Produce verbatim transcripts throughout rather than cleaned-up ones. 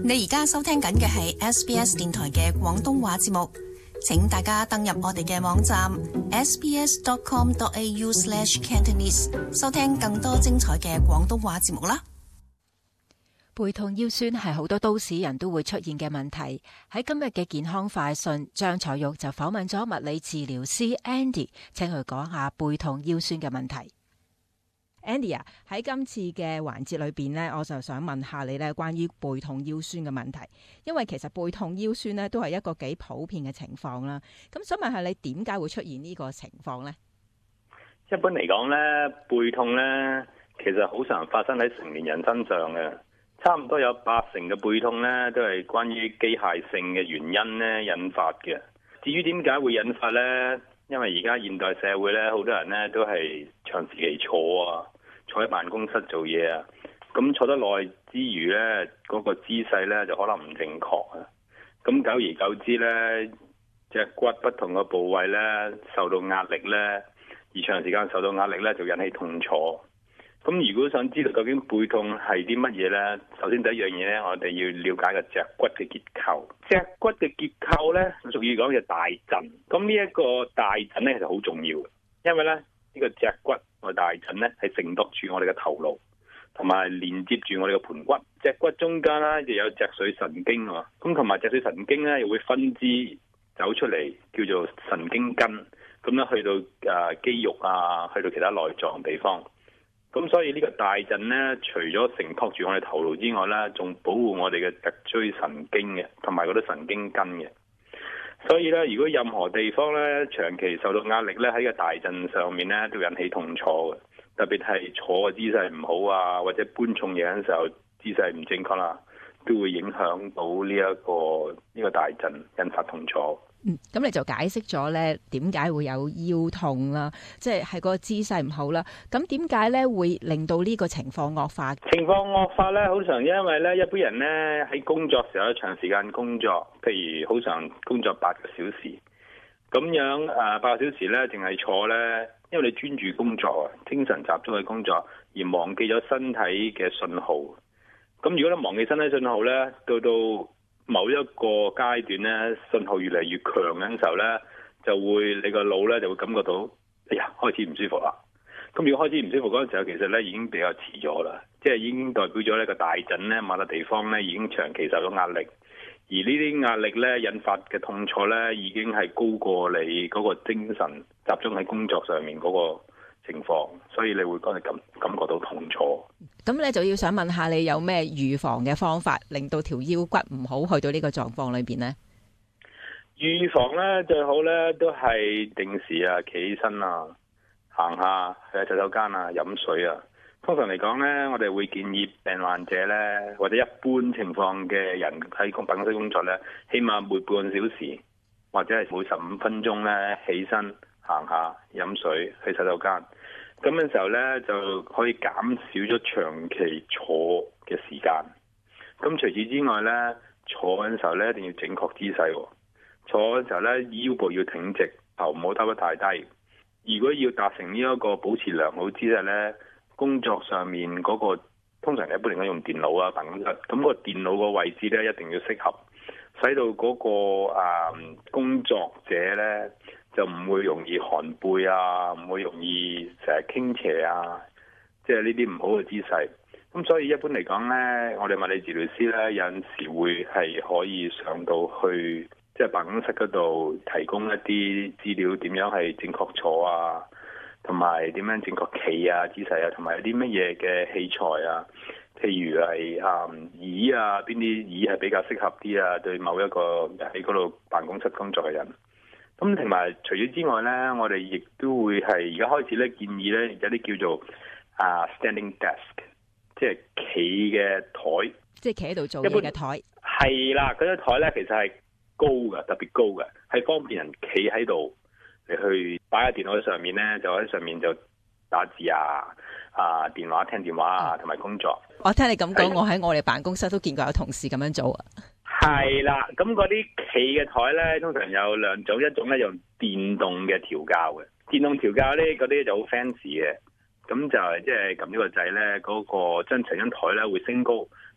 你而家收聽緊嘅係 S B S 電台嘅廣東話節目，請大家登入我哋嘅網站 s b s dot com dot a u slash cantonese 收聽更多精彩嘅廣東話節目啦。 背痛腰酸係好多都市人都會出現嘅問題。喺今日嘅健康快訊，張彩玉就訪問咗物理治療師 Andy， 請佢講下背痛腰酸嘅問題。Andy 啊，喺今次嘅環節裏邊呢，我就想問下你咧，關於背痛腰酸嘅問題，因為其實背痛腰酸咧都係一個幾普遍嘅情況啦。咁想問下你點解會出現呢個情況呢？ 一般嚟講咧，背痛咧其實好常發生喺成年人身上嘅，差唔多有八成嘅背痛咧都係關於機械性嘅原因咧引發嘅。至於點解會引發咧？因為而家現代社會咧，好多人咧都係長時期坐啊，坐喺辦公室做嘢啊，咁坐得耐之餘咧，嗰個姿勢咧就可能唔正確啊。咁久而久之咧，隻骨不同嘅部位咧受到壓力咧，而長時間受到壓力咧就引起痛楚。咁如果想知道究竟背痛係啲乜嘢呢？首先第一樣嘢咧，我哋要了解個脊骨嘅結構。脊骨嘅結構咧，俗語講嘅大震。咁呢一個大震咧，其實好重要嘅，因為咧呢、呢個脊骨個大震咧係承托住我哋嘅頭顱，同埋連接住我哋嘅盤骨。脊骨中間咧就有脊髓神經喎，咁同埋脊髓神經咧又會分支走出嚟，叫做神經根。咁咧去到誒肌肉啊，去到其他內臟地方。咁所以呢個大震呢，除咗承托住我哋頭顱之外呢，仲保護我哋嘅脊椎神經嘅，同埋嗰啲神經根嘅。所以呢，如果任何地方呢長期受到壓力呢，喺個大震上面呢，都引起痛楚嘅。特別係坐嘅姿勢唔好啊，或者搬重嘢嘅時候姿勢唔正確啦，都會影響到呢一個呢個大震，引發痛楚。 嗯，咁你就解釋咗咧點解會有腰痛啦，即係係個姿勢唔好啦。咁點解咧會令到呢個情況惡化？ 情況惡化咧，好常因為咧一般人咧喺工作時候長時間工作，譬如好常工作八個小時，咁樣誒八個小時咧淨係坐咧，因為你專注工作啊，精神集中去工作，而忘記咗身體嘅信號。咁如果你忘記身體信號咧，到到某一個階段咧，信號越嚟越強嘅時候咧，就會你個腦咧就會感覺到，哎呀開始唔舒服啦。咁如果開始唔舒服嗰陣時候，其實咧已經比較遲咗啦，即係已經代表咗呢個大震咧，某個地方咧已經長期受到壓力，而呢啲壓力咧引發嘅痛楚咧，已經係高過你嗰個精神集中喺工作上面嗰個情況，所以你會覺得感感覺到痛楚。 咁你就要想問下你有咩預防嘅方法，令到條腰骨唔好去到呢個狀況裏邊呢？ 預防咧最好咧都係定時啊，企起身啊，行下去下洗手間啊，飲水啊。通常嚟講咧，我哋會建議病患者咧，或者一般情況嘅人喺辦公室工作咧，起碼每半小時或者係每十五分鐘咧起身行下飲水去洗手間。咁嘅時候咧，就可以減少咗長期坐嘅時間。咁除此之外咧，坐嘅時候咧，一定要正確姿勢喎。坐嘅時候咧，腰部要挺直，頭唔好耷得太低。如果要達成呢一個保持良好姿勢咧，工作上面嗰個通常一般嚟講用電腦啊辦公室，咁個電腦個位置咧一定要適合，使到嗰個啊工作者咧，就唔會容易寒背啊，唔會容易成日傾斜啊，即係呢啲唔好嘅姿勢。咁所以一般嚟講呢，我哋物理治療師呢，有陣時會係可以上到去即係辦公室嗰度提供一啲資料，點樣係正確坐啊，同埋點樣正確企啊姿勢啊，同埋有啲乜嘢嘅器材啊，譬如係啊、嗯、椅啊，邊啲椅係比較適合啲啊，對某一個喺嗰度辦公室工作嘅人。咁同埋除咗之外咧，我哋亦都會係而家開始咧建議咧有啲叫做啊 standing desk， 即係企嘅台， 即係企喺度做嘢嘅台。 係啦，嗰張台咧其實係高嘅，特別高嘅，係方便人企喺度嚟去擺喺電腦上面咧，就喺上面就打字啊、啊電話聽電話啊，同埋工作。 我聽你咁講，我喺我哋辦公室都見過有同事咁樣做啊。 係啦，咁嗰啲企嘅台咧，通常有兩種，一種咧用電動嘅調校嘅，電動調校咧嗰啲就好 fancy 嘅，咁就係即係撳呢個掣咧，嗰、嗰個真成張台咧會升高，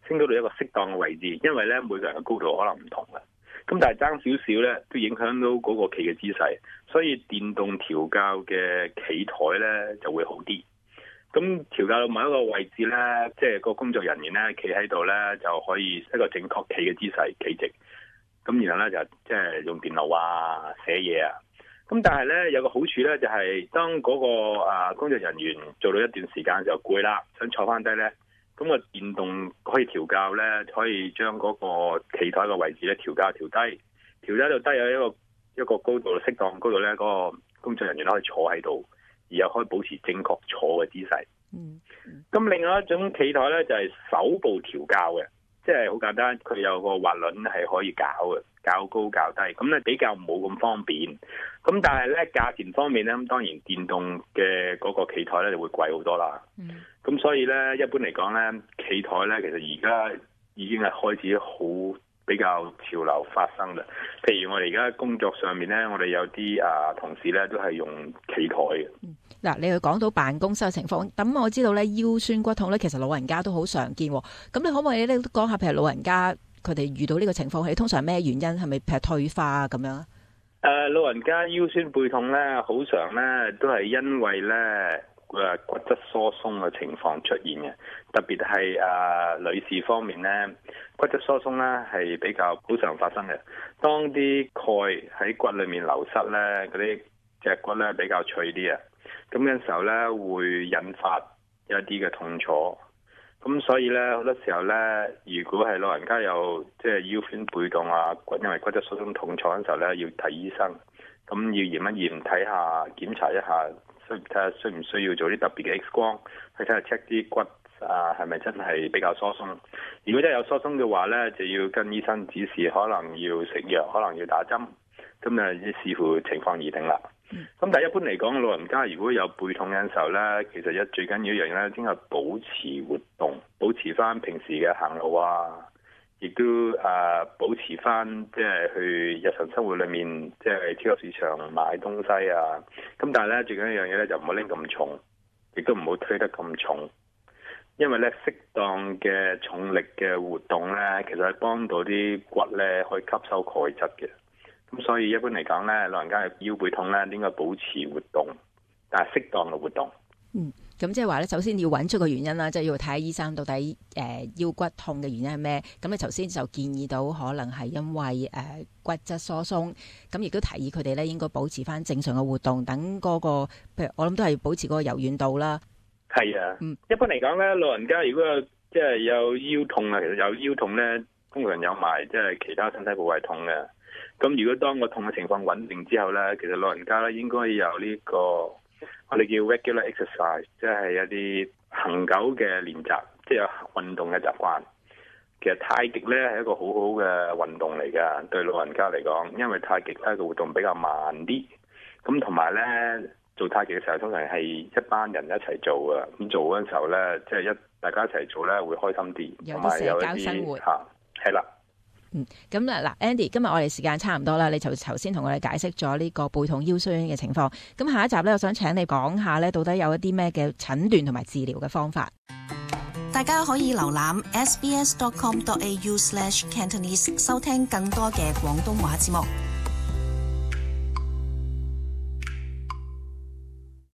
升到到一個適當嘅位置，因為咧每個人嘅高度可能唔同嘅。咁但係爭少少咧，都影響到嗰個企嘅姿勢，所以電動調校嘅企台咧就會好啲。咁調校到某一個位置咧，即係個工作人員咧企喺度咧，就可以一個正確企嘅姿勢企直。咁然後咧就即係用電腦啊寫嘢啊。咁但係咧有個好處咧，就係當嗰個啊工作人員做到一段時間就攰啦，想坐翻低咧。咁個電動可以調校咧，可以將嗰個企台嘅位置咧調校調低，調低到低有一個一個高度適當高度咧，嗰、那個工作人員可以坐喺度，而又可以保持正確坐嘅姿勢。嗯，咁另外一種企台咧就係、是、手部調校嘅，即係好簡單，佢有個滑輪係可以較嘅，較高較低，咁咧比較冇咁方便。咁但係咧價錢方面咧，咁當然電動嘅嗰個企台咧就會貴好多啦。嗯。咁所以咧，一般嚟講咧，企台咧其實而家已經係開始好比較潮流發生啦。譬如我哋而家工作上面咧，我哋有啲啊同事咧都係用企台嘅。 嗱、嗯，你去講到辦公室嘅情況，咁我知道咧腰酸骨痛咧，其實老人家都好常見。咁你可唔可以咧講下，譬如老人家佢哋遇到呢個情況，係通常咩原因？係咪譬如退化啊咁樣？ 誒、呃，老人家腰酸背痛咧，好常咧都係因為咧。誒骨質疏鬆嘅情況出現嘅，特別係誒、呃、女士方面咧，骨質疏鬆咧係比較好常發生嘅。當啲鈣喺骨裏面流失咧，嗰啲脊骨咧比較脆啲啊，咁嘅時候咧會引發一啲嘅痛楚。咁所以咧好多時候咧，如果係老人家有即係腰酸背痛啊，骨因為骨質疏鬆痛楚嘅時候咧，要睇醫生，咁要驗一驗睇下檢查一下。睇下需唔需要做啲特別嘅 X 光，去睇下 check 啲骨啊係咪真係比較疏鬆。如果真係有疏鬆嘅話咧，就要跟醫生指示，可能要食藥，可能要打針。咁啊，視乎情況而定啦。咁、嗯、但係一般嚟講，老人家如果有背痛嘅時候咧，其實一最緊要一樣嘢咧，應該係保持活動，保持翻平時嘅行路啊。亦都誒、呃、保持翻，即係去日常生活裏面，即係超級市場買東西啊。咁但係咧，最緊要一樣嘢咧，就唔好拎咁重，亦都唔好推得咁重。因為咧，適當嘅重力嘅活動咧，其實係幫到啲骨咧可以吸收鈣質嘅。咁所以一般嚟講咧，老人家嘅腰背痛咧，應該保持活動，但係適當嘅活動。 嗯。咁即係話咧，首先要揾出個原因啦，即係要睇下醫生到底誒、呃、腰骨痛嘅原因係咩？咁你頭先就建議到可能係因為誒、呃、骨質疏鬆，咁亦都提議佢哋咧應該保持翻正常嘅活動，等嗰、嗰個譬如我諗都係保持嗰個柔軟度啦。 係啊， 嗯， 一般嚟講咧，老人家如果有即係有腰痛啊，其實有腰痛咧，通常有埋即係其他身體部位痛嘅。咁如果當個痛嘅情況穩定之後咧，其實老人家咧應該有呢、呢個。我哋叫 regular exercise，即係一啲恆久嘅練習，即係有運動嘅習慣。其實太極咧係一個好好嘅運動嚟㗎，對老人家嚟講，因為太極咧個活動比較慢啲。咁同埋咧做太極嘅時候，通常係一班人一齊做啊。咁做嗰陣時候咧，即係一大家一齊做咧會開心啲，同埋有一啲嚇係啦。 嗯，咁嗱，Andy，今日我哋時間差唔多啦，你就頭先同我哋解釋咗呢個背痛腰酸嘅情況。咁下一集咧，我想請你講下咧，到底有一啲咩嘅診斷同埋治療嘅方法。 大家可以瀏覽 s b s dot com dot a u slash cantonese 收聽更多嘅廣東話節目。